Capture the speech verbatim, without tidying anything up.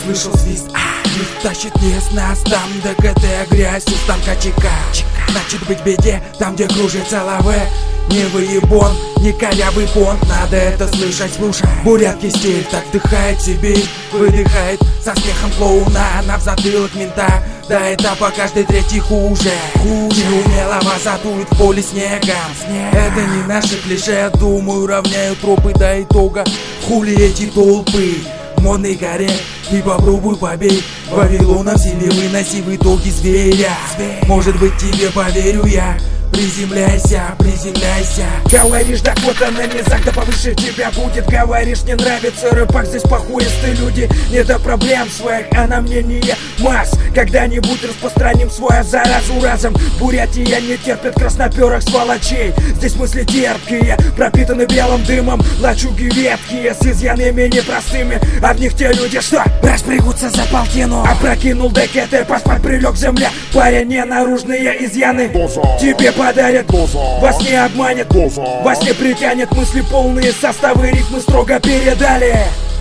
услышал свист. Их тащит лес, нас там ДКТ, грязь, уставка ЧК. Значит быть в беде, там где кружится лаве. Не выебон, не корявый понт, надо это слышать, слушай. Бурятский стиль так вдыхает Сибирь, выдыхает со смехом клоуна, она в затылок мента. До этапа каждый третий хуже, хуже. Неумелого задует в поле снегом. Снег. Это не наши клише, думаю, равняют тропы до итога. Хули эти толпы в модной горе, ты попробуй побей Вавилона в силе, выноси в итоге зверя. Может быть тебе поверю я. Приземляйся, приземляйся. Говоришь, да вот на низах, да повыше тебя будет. Говоришь, не нравится рыбак, здесь похуистые люди. Не до проблем своих, а на мнение масс. Когда-нибудь распространим свою заразу разом. Бурятия не терпит красноперых сволочей. Здесь мысли терпкие, пропитаны белым дымом. Лачуги ветхие, с изъянами непростыми. А в них те люди, что распрягутся за полтину. Опрокинул ДКТ, поспать прилег в земле. Парень, не наружные изъяны тебе подарят, во сне обманет, во сне притянет. Мысли полные составы, рифмы строго передали.